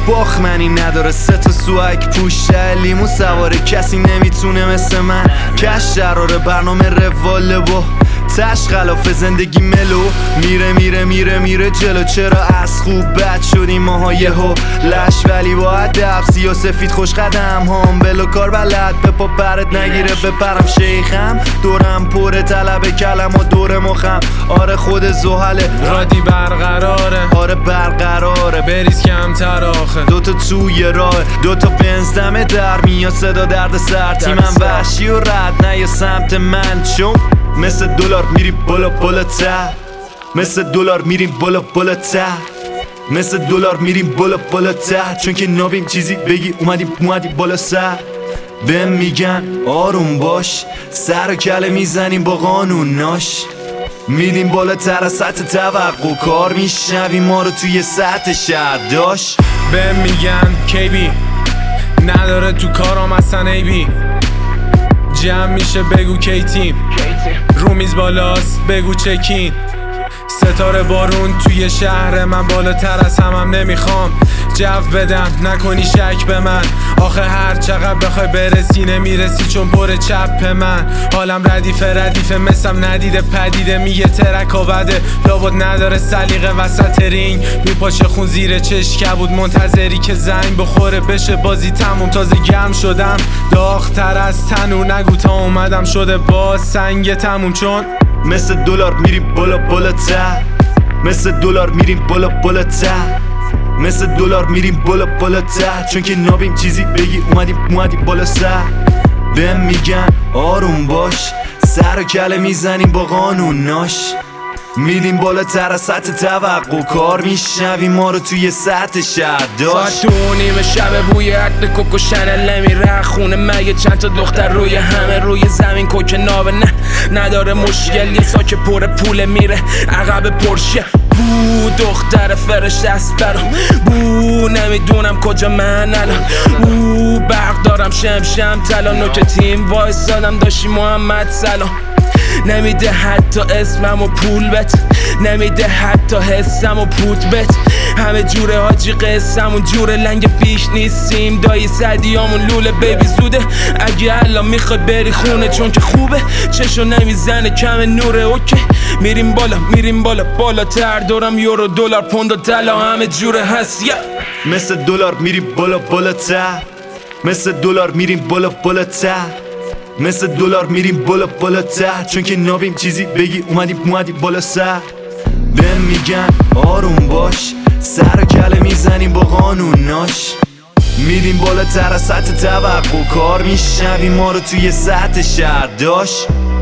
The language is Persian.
باخمنی نداره، 3 تا سوک پوشه لیمو سواره، کسی نمیتونه مثل من کش دراره. برنامه رواله با تش خلاف زندگی ملو میره میره میره میره جلو. چرا از خوب بد شدیم ماها یهو لش، ولی با ادب سیاه سفید خوش قدم هم بلو کار بلد به پا پرت نگیره بپرم شیخم دورم پر طلب کلم و دور مخم. آره خود زحله رادی برقراره، آره برقراره بریز کمتر آخه. دوتا توی راه، دوتا بنز دم در میاد صدا درد سر. تیمم وحشی و رد نه یا سمت من، چون مثل دلار میریم بالا بالاتر، مثل دلار میریم بالا بالاتر، مثل دلار میریم بالا بالاتر. چون که نابیم چیزی بگی اومدیم بالا سر. بهم میگن آروم باش، سر و کله میزنیم با قانوناش، میدیم بالاتر از سطح توقع، کار میشنویم ما رو توی سطح شهر داشت. بهم میگن کیبی نداره تو کارام اصلا ایبی، جمع میشه بگو کی تیم، رو میز بالاست بگو چکین. ستاره بارون توی شهر من، بالاتر از همم نمیخوام جو بدم، نکنی شک به من. آخه هر چقدر بخوای برسی نمیرسی چون پر چپ من. حالم ردیفه مثلم ندیده پدیده، میگه ترک بده لابد نداره سلیقه وسط رینگ، میپاشه خون زیر چش کبود منتظری که زنگ بخوره بشه بازی تموم. تازه گرم شدم داغ‌تر از تنور، نگو تا اومدم شده باز سنگ تموم. چون مثل دلار میریم بالا بالاتر، مثل دلار میریم بالا بالاتر، مثل دلار میریم بالا بالاتر. چون که نابیم چیزی بگی اومدیم بالا سر. بهم میگن آروم باش، سر و کله میزنیم با قانوناش، میدیم بالاتر از سطح توقع، کار میشنویم ما رو توی سطح شهر داشت. ساعت 2:30 شب بوی عطر کوکو شنل نمیره خونه، مگه چند تا دختر روی همه روی زمین کوک نابه نداره مشکل، یه ساک پر پول میره عقب پرشه. بو دختر فرشته است برام، بو نمیدونم کجا من الان، بو برق دارم شم طلا نوک تیم وایسادم داشتی محمد سلام. نمیده حتی اسمم و پول بت، نمیده حتی حسم و پوت بت. همه جوره حاجی قسمون جوره لنگ بیش نیستیم دایی صدیامون لوله بیبی زوده. اگه الان میخوای بری خونه چون که خوبه چشو نمیزنه کم نوره اوکی. میریم بالا بالاتر، دورم یورو دلار پوند و طلا همه جوره هست مثل دلار میریم بالا بالاتر، مثل دلار میریم بالا بالاتر، مثل دلار میریم بالا بالاتر. چون که نابیم چیزی بگی اومدیم بالا سر. بهم میگن آروم باش، سر و کله میزنیم با قانوناش، میدیم بالاتر از سطح توقع، کار میشنویم ما رو توی سطح شهر داشت.